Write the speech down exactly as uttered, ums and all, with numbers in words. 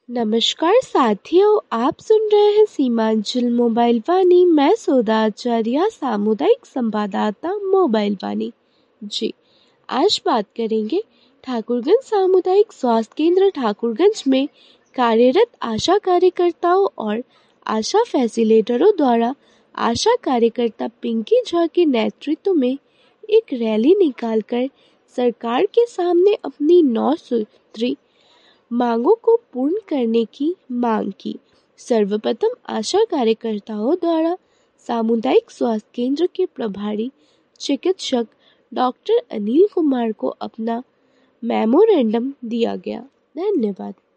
नमस्कार साथियों, आप सुन रहे हैं सीमांचल मोबाइल वाणी। मैं सोदा आचार्य, सामुदायिक संवाददाता मोबाइल वाणी। जी, आज बात करेंगे ठाकुरगंज सामुदायिक स्वास्थ्य केंद्र ठाकुरगंज में कार्यरत आशा कार्यकर्ताओं और आशा फैसिलिटेटरों द्वारा आशा कार्यकर्ता पिंकी झा के नेतृत्व में एक रैली निकालकर सरकार के सामने अपनी नौ सूत्री मांगों को पूर्ण करने की मांग की। सर्वप्रथम आशा कार्यकर्ताओं द्वारा सामुदायिक स्वास्थ्य केंद्र के प्रभारी चिकित्सक डॉक्टर अनिल कुमार को अपना मेमोरेंडम दिया गया। धन्यवाद।